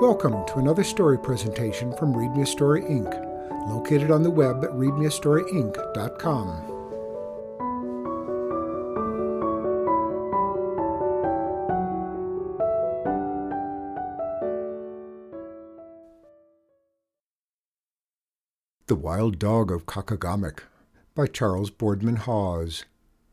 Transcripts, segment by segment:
Welcome to another story presentation from Read Me a Story, Inc., located on the web at readmeastoryinc.com. The Wild Dog of Kakagamek by Charles Boardman Hawes.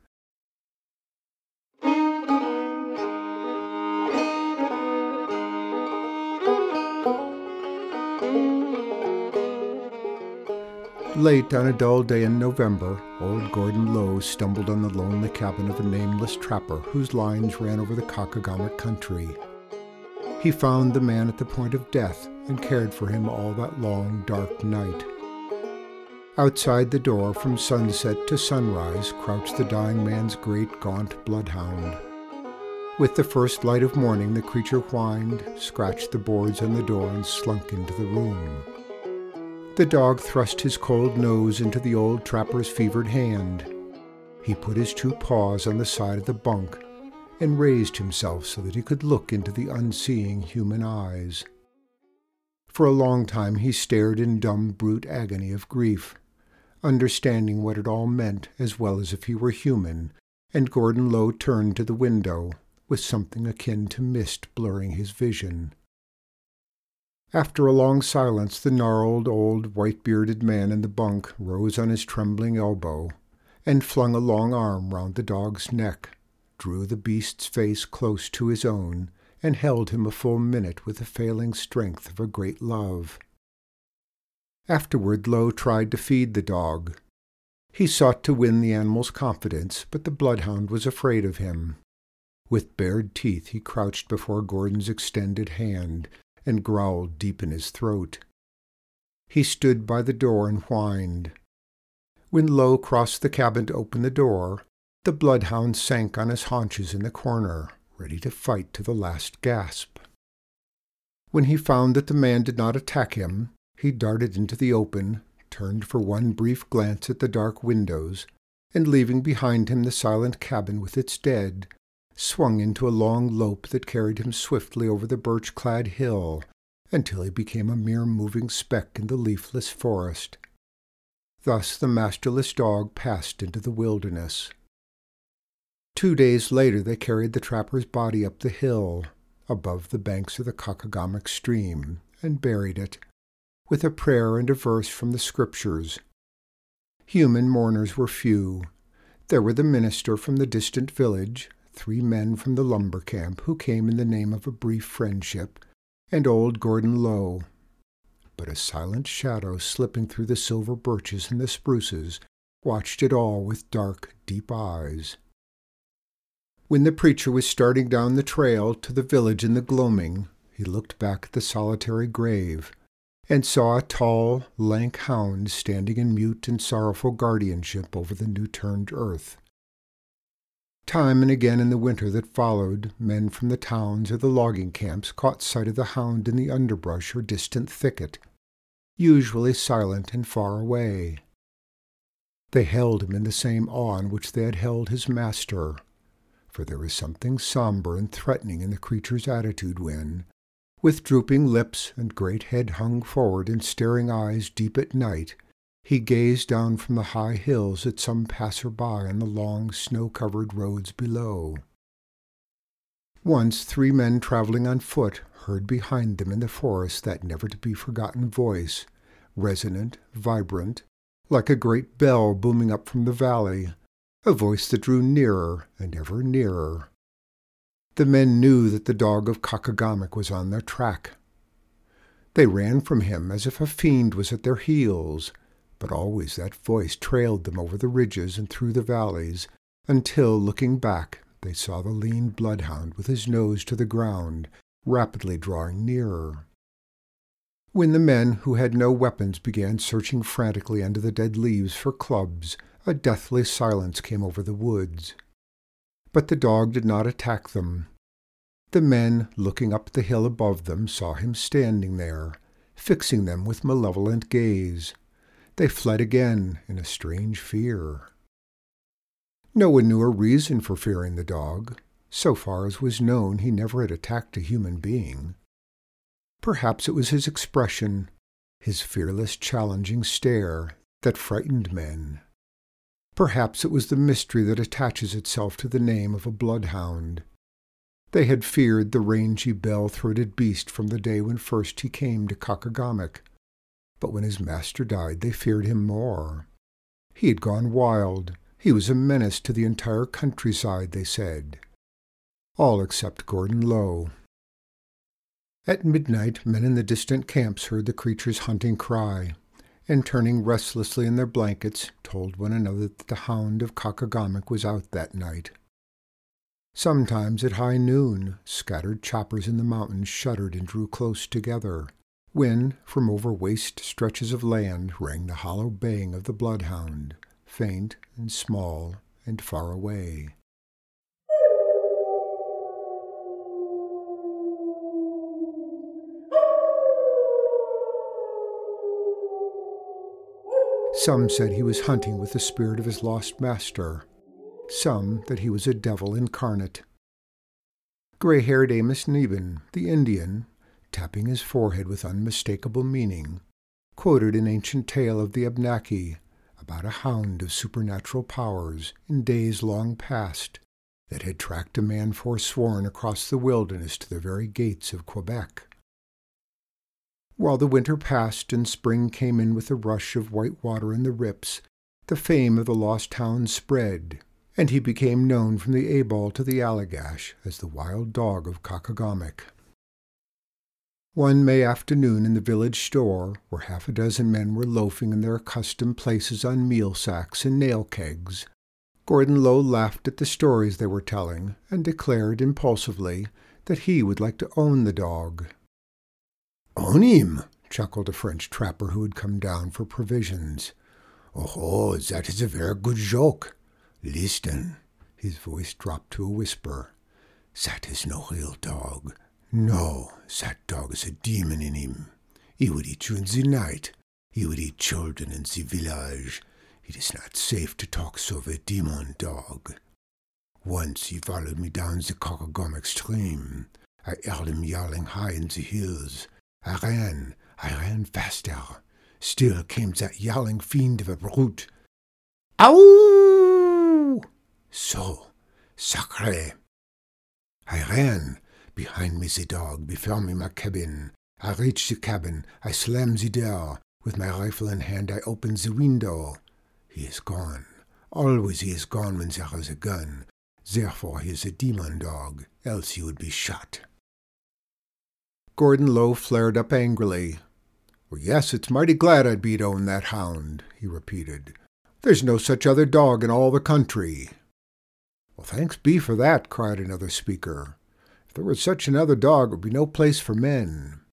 Late on a dull day in November, old Gordon Low stumbled on the lonely cabin of a nameless trapper whose lines ran over the Kakagamek country. He found the man at the point of death and cared for him all that long, dark night. Outside the door, from sunset to sunrise, crouched the dying man's great, gaunt bloodhound. With the first light of morning, the creature whined, scratched the boards on the door, and slunk into the room. The dog thrust his cold nose into the old trapper's fevered hand. He put his two paws on the side of the bunk and raised himself so that he could look into the unseeing human eyes. For a long time he stared in dumb brute agony of grief, understanding what it all meant as well as if he were human, and Gordon Low turned to the window, with something akin to mist blurring his vision. After a long silence, the gnarled, old, white-bearded man in the bunk rose on his trembling elbow and flung a long arm round the dog's neck, drew the beast's face close to his own, and held him a full minute with the failing strength of a great love. Afterward, Low tried to feed the dog. He sought to win the animal's confidence, but the bloodhound was afraid of him. With bared teeth he crouched before Gordon's extended hand and growled deep in his throat. He stood by the door and whined. When Low crossed the cabin to open the door, the bloodhound sank on his haunches in the corner, ready to fight to the last gasp. When he found that the man did not attack him, he darted into the open, turned for one brief glance at the dark windows, and leaving behind him the silent cabin with its dead, swung into a long lope that carried him swiftly over the birch-clad hill until he became a mere moving speck in the leafless forest. Thus the masterless dog passed into the wilderness. 2 days later they carried the trapper's body up the hill, above the banks of the Kakagamek stream, and buried it, with a prayer and a verse from the Scriptures. Human mourners were few. There were the minister from the distant village, 3 men from the lumber camp who came in the name of a brief friendship, and old Gordon Low. But a silent shadow slipping through the silver birches and the spruces watched it all with dark, deep eyes. When the preacher was starting down the trail to the village in the gloaming, he looked back at the solitary grave and saw a tall, lank hound standing in mute and sorrowful guardianship over the new-turned earth. Time and again in the winter that followed, men from the towns or the logging camps caught sight of the hound in the underbrush or distant thicket, usually silent and far away. They held him in the same awe in which they had held his master, for there was something somber and threatening in the creature's attitude when, with drooping lips and great head hung forward and staring eyes deep at night, he gazed down from the high hills at some passer-by on the long, snow-covered roads below. Once 3 men traveling on foot heard behind them in the forest that never-to-be-forgotten voice, resonant, vibrant, like a great bell booming up from the valley, a voice that drew nearer and ever nearer. The men knew that the dog of Kakagamek was on their track. They ran from him as if a fiend was at their heels, but always that voice trailed them over the ridges and through the valleys, until, looking back, they saw the lean bloodhound with his nose to the ground, rapidly drawing nearer. When the men who had no weapons began searching frantically under the dead leaves for clubs, a deathly silence came over the woods. But the dog did not attack them. The men, looking up the hill above them, saw him standing there, fixing them with malevolent gaze. They fled again in a strange fear. No one knew a reason for fearing the dog. So far as was known, he never had attacked a human being. Perhaps it was his expression, his fearless, challenging stare, that frightened men. Perhaps it was the mystery that attaches itself to the name of a bloodhound. They had feared the rangy, bell-throated beast from the day when first he came to Caucagomic, but when his master died they feared him more. He had gone wild. He was a menace to the entire countryside, they said. All except Gordon Low. At midnight, men in the distant camps heard the creature's hunting cry, and turning restlessly in their blankets, told one another that the hound of Caucagomic was out that night. Sometimes at high noon, scattered choppers in the mountains shuddered and drew close together, when, from over waste stretches of land, rang the hollow baying of the bloodhound, faint and small and far away. Some said he was hunting with the spirit of his lost master, some that he was a devil incarnate. Gray-haired Amos Neben, the Indian, tapping his forehead with unmistakable meaning, quoted an ancient tale of the Abnaki about a hound of supernatural powers in days long past that had tracked a man forsworn across the wilderness to the very gates of Quebec. While the winter passed and spring came in with a rush of white water in the rips, the fame of the lost hound spread, and he became known from the Abol to the Allagash as the wild dog of Caucagomic. One May afternoon in the village store, where half a dozen men were loafing in their accustomed places on meal sacks and nail kegs, Gordon Low laughed at the stories they were telling and declared impulsively that he would like to own the dog. "Own him," chuckled a French trapper who had come down for provisions. "Oh, that is a very good joke. Listen," his voice dropped to a whisper. "That is no real dog. No, that dog is a demon in him. He would eat you in the night. He would eat children in the village. It is not safe to talk so of a demon dog. Once he followed me down the Caucagomic stream. I heard him yelling high in the hills. I ran faster. Still came that yowling fiend of a brute. Ow! So, sacre! I ran. Behind me the dog, before me my cabin. I reached the cabin. I slammed the door. With my rifle in hand, I opened the window. He is gone. Always he is gone when there is a gun. Therefore he is a demon dog, else he would be shot." Gordon Low flared up angrily. "Well, yes, it's mighty glad I'd be to own that hound," he repeated. "There's no such other dog in all the country." "Well, thanks be for that," cried another speaker. "If there was such another dog, it would be no place for men."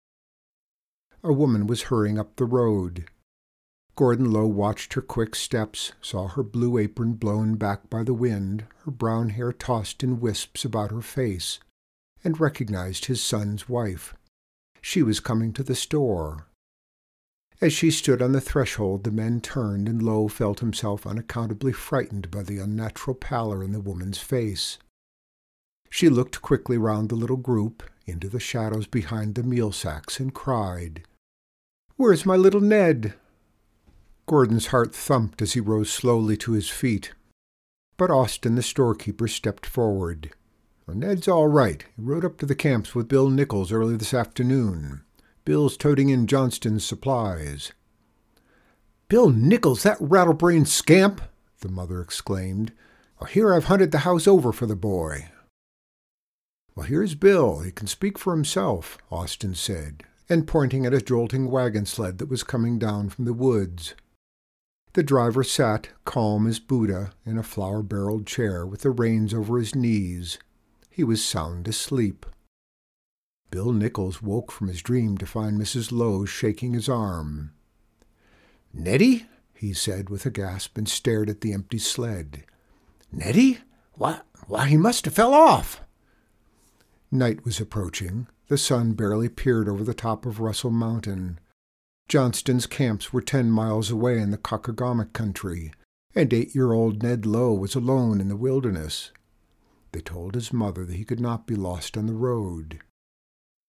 A woman was hurrying up the road. Gordon Low watched her quick steps, saw her blue apron blown back by the wind, her brown hair tossed in wisps about her face, and recognized his son's wife. She was coming to the store. As she stood on the threshold, the men turned, and Low felt himself unaccountably frightened by the unnatural pallor in the woman's face. She looked quickly round the little group, into the shadows behind the meal sacks, and cried, "Where's my little Ned?" Gordon's heart thumped as he rose slowly to his feet. But Austin, the storekeeper, stepped forward. "Well, Ned's all right. He rode up to the camps with Bill Nichols early this afternoon. Bill's toting in Johnston's supplies." "Bill Nichols, that rattle-brained scamp!" the mother exclaimed. "Well, here I've hunted the house over for the boy." "Well, here's Bill. He can speak for himself," Austin said, and pointing at a jolting wagon sled that was coming down from the woods. The driver sat, calm as Buddha, in a flour-barreled chair with the reins over his knees. He was sound asleep. Bill Nichols woke from his dream to find Mrs. Lowe shaking his arm. "Neddy?" he said with a gasp, and stared at the empty sled. "Neddy? Why, he must have fell off." Night was approaching. The sun barely peered over the top of Russell Mountain. Johnston's camps were 10 miles away in the Caucagomic country, and 8-year-old Ned Lowe was alone in the wilderness. They told his mother that he could not be lost on the road.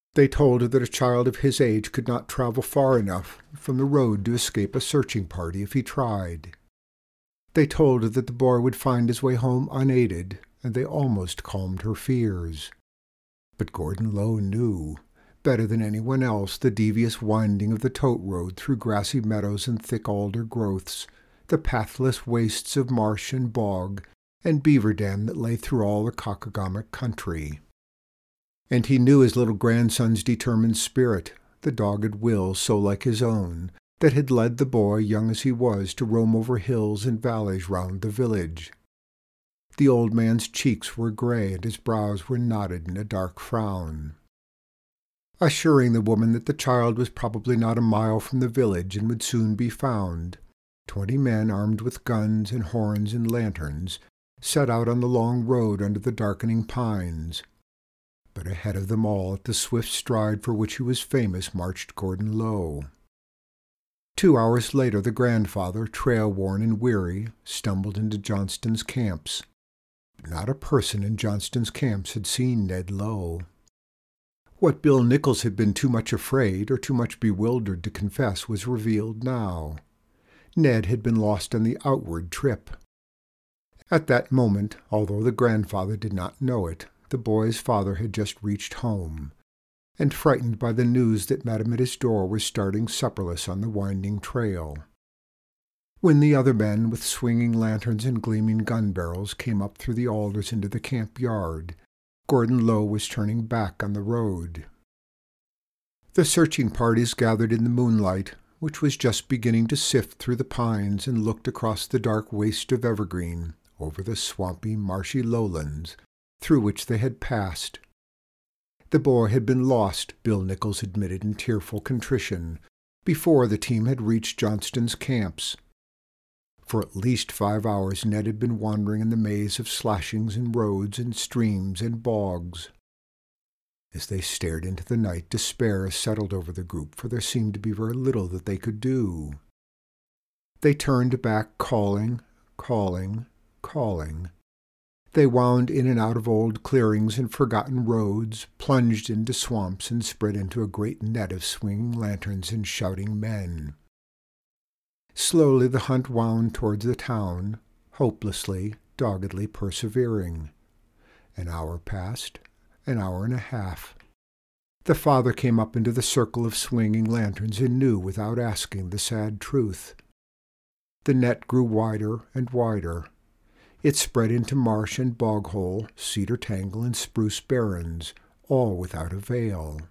They told her that a child of his age could not travel far enough from the road to escape a searching party if he tried. They told her that the boy would find his way home unaided, and they almost calmed her fears. But Gordon Low knew, better than anyone else, the devious winding of the tote road through grassy meadows and thick alder growths, the pathless wastes of marsh and bog and beaver dam that lay through all the Caucomgomoc country. And he knew his little grandson's determined spirit, the dogged will so like his own, that had led the boy, young as he was, to roam over hills and valleys round the village. The old man's cheeks were gray and his brows were knotted in a dark frown. Assuring the woman that the child was probably not a mile from the village and would soon be found, 20 men armed with guns and horns and lanterns set out on the long road under the darkening pines. But ahead of them all, at the swift stride for which he was famous, marched Gordon Low. 2 hours later the grandfather, trail-worn and weary, stumbled into Johnston's camps. Not a person in Johnston's camps had seen Ned Low. What Bill Nichols had been too much afraid or too much bewildered to confess was revealed now. Ned had been lost on the outward trip. At that moment, although the grandfather did not know it, the boy's father had just reached home, and frightened by the news that met him at his door was starting supperless on the winding trail. When the other men, with swinging lanterns and gleaming gun barrels, came up through the alders into the camp yard, Gordon Low was turning back on the road. The searching parties gathered in the moonlight, which was just beginning to sift through the pines, and looked across the dark waste of evergreen, over the swampy, marshy lowlands, through which they had passed. The boy had been lost, Bill Nichols admitted in tearful contrition, before the team had reached Johnston's camps. For at least 5 hours Ned had been wandering in the maze of slashings and roads and streams and bogs. As they stared into the night, despair settled over the group, for there seemed to be very little that they could do. They turned back, calling, calling, calling. They wound in and out of old clearings and forgotten roads, plunged into swamps, and spread into a great net of swinging lanterns and shouting men. Slowly the hunt wound towards the town, hopelessly, doggedly persevering. An hour passed, an hour and a half. The father came up into the circle of swinging lanterns and knew, without asking, the sad truth. The net grew wider and wider. It spread into marsh and bog-hole, cedar tangle and spruce barrens, all without avail.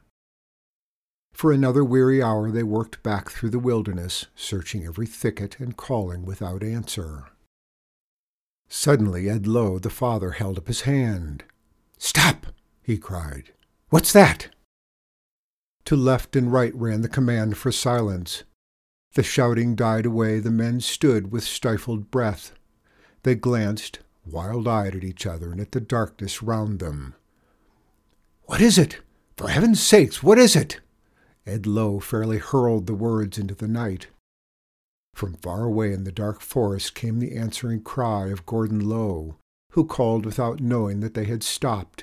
For another weary hour they worked back through the wilderness, searching every thicket and calling without answer. Suddenly Ed Low, the father, held up his hand. "Stop!" he cried. "What's that?" To left and right ran the command for silence. The shouting died away. The men stood with stifled breath. They glanced, wild-eyed, at each other and at the darkness round them. "What is it? For heaven's sakes, what is it?" Ed Low fairly hurled the words into the night. From far away in the dark forest came the answering cry of Gordon Low, who called without knowing that they had stopped.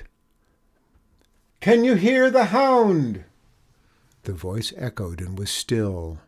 "Can you hear the hound?" The voice echoed and was still.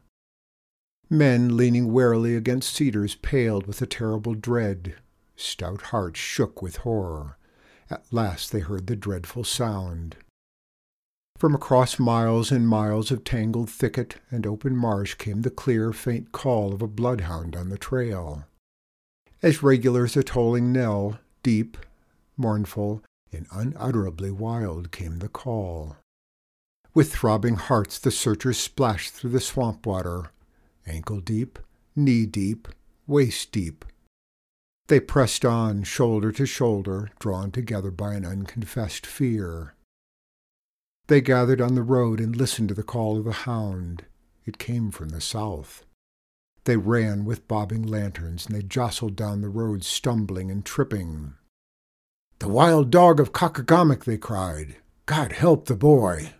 Men leaning warily against cedars paled with a terrible dread. Stout hearts shook with horror. At last they heard the dreadful sound. From across miles and miles of tangled thicket and open marsh came the clear, faint call of a bloodhound on the trail. As regular as a tolling knell, deep, mournful, and unutterably wild came the call. With throbbing hearts the searchers splashed through the swamp water, ankle-deep, knee-deep, waist-deep. They pressed on, shoulder to shoulder, drawn together by an unconfessed fear. They gathered on the road and listened to the call of the hound. It came from the south. They ran with bobbing lanterns, and they jostled down the road, stumbling and tripping. "The wild dog of Caucomgomoc!" they cried. "God help the boy!"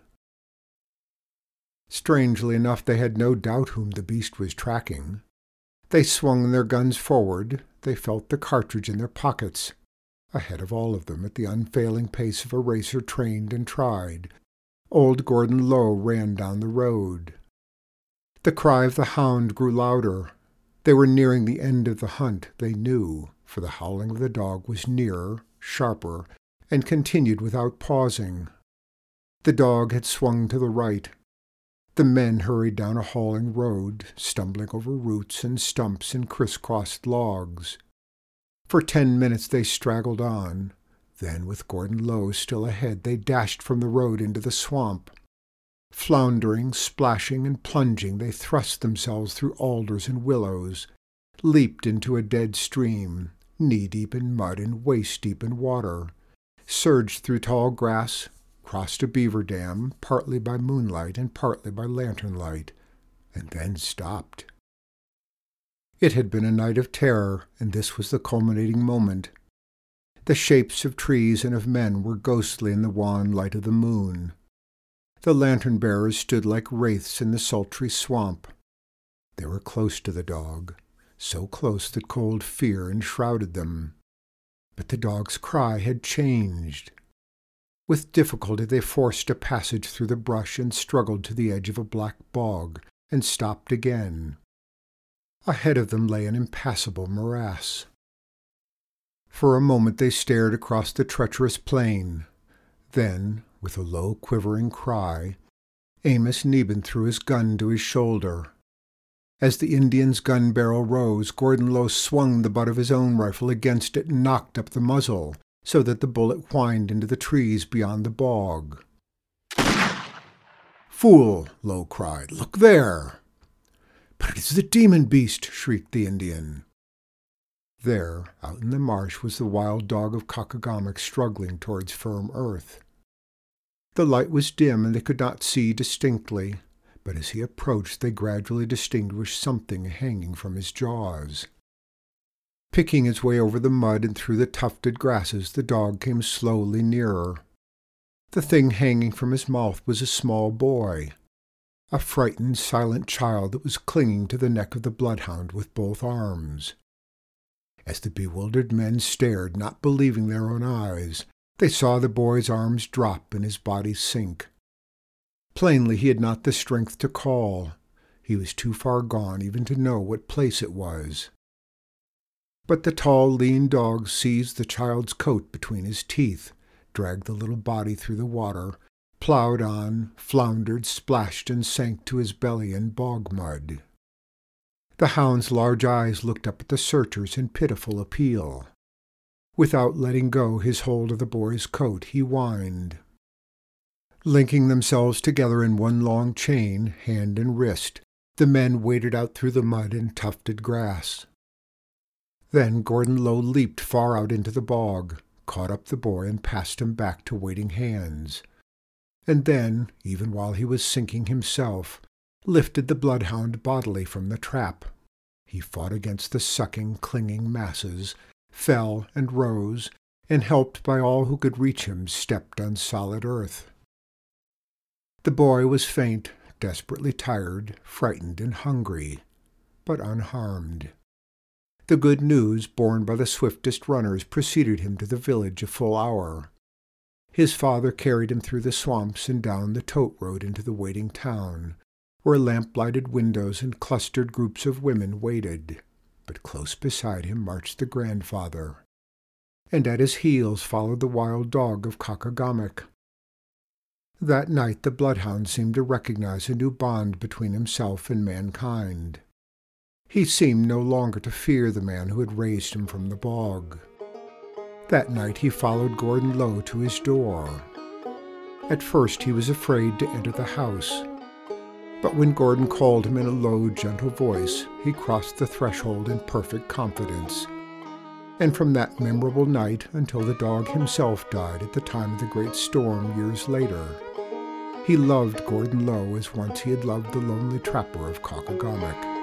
Strangely enough, they had no doubt whom the beast was tracking. They swung their guns forward. They felt the cartridge in their pockets. Ahead of all of them, at the unfailing pace of a racer trained and tried, Old Gordon Low ran down the road. The cry of the hound grew louder. They were nearing the end of the hunt, they knew, for the howling of the dog was nearer, sharper, and continued without pausing. The dog had swung to the right. The men hurried down a hauling road, stumbling over roots and stumps and crisscrossed logs. For 10 minutes they straggled on. Then, with Gordon Low still ahead, they dashed from the road into the swamp. Floundering, splashing, and plunging, they thrust themselves through alders and willows, leaped into a dead stream, knee-deep in mud and waist-deep in water, surged through tall grass, crossed a beaver dam, partly by moonlight and partly by lantern light, and then stopped. It had been a night of terror, and this was the culminating moment. The shapes of trees and of men were ghostly in the wan light of the moon. The lantern-bearers stood like wraiths in the sultry swamp. They were close to the dog, so close that cold fear enshrouded them. But the dog's cry had changed. With difficulty they forced a passage through the brush and struggled to the edge of a black bog, and stopped again. Ahead of them lay an impassable morass. For a moment they stared across the treacherous plain. Then, with a low, quivering cry, Amos Neben threw his gun to his shoulder. As the Indian's gun barrel rose, Gordon Low swung the butt of his own rifle against it and knocked up the muzzle, so that the bullet whined into the trees beyond the bog. "Fool!" Low cried. "Look there!" "But it is the demon beast!" shrieked the Indian. There, out in the marsh, was the wild dog of Caucomgomoc struggling towards firm earth. The light was dim and they could not see distinctly, but as he approached they gradually distinguished something hanging from his jaws. Picking his way over the mud and through the tufted grasses, the dog came slowly nearer. The thing hanging from his mouth was a small boy, a frightened, silent child that was clinging to the neck of the bloodhound with both arms. As the bewildered men stared, not believing their own eyes, they saw the boy's arms drop and his body sink. Plainly he had not the strength to call. He was too far gone even to know what place it was. But the tall, lean dog seized the child's coat between his teeth, dragged the little body through the water, ploughed on, floundered, splashed, and sank to his belly in bog mud. The hound's large eyes looked up at the searchers in pitiful appeal. Without letting go his hold of the boy's coat, he whined. Linking themselves together in one long chain, hand and wrist, the men waded out through the mud and tufted grass. Then Gordon Low leaped far out into the bog, caught up the boy and passed him back to waiting hands. And then, even while he was sinking himself, lifted the bloodhound bodily from the trap. He fought against the sucking, clinging masses, fell and rose, and helped by all who could reach him, stepped on solid earth. The boy was faint, desperately tired, frightened and hungry, but unharmed. The good news, borne by the swiftest runners, preceded him to the village a full hour. His father carried him through the swamps and down the tote road into the waiting town, where lamp-lighted windows and clustered groups of women waited, but close beside him marched the grandfather, and at his heels followed the wild dog of Caucomgomoc. That night the bloodhound seemed to recognize a new bond between himself and mankind. He seemed no longer to fear the man who had raised him from the bog. That night he followed Gordon Low to his door. At first he was afraid to enter the house, but when Gordon called him in a low, gentle voice, he crossed the threshold in perfect confidence. And from that memorable night until the dog himself died at the time of the great storm years later, he loved Gordon Low as once he had loved the lonely trapper of Caucomgomoc.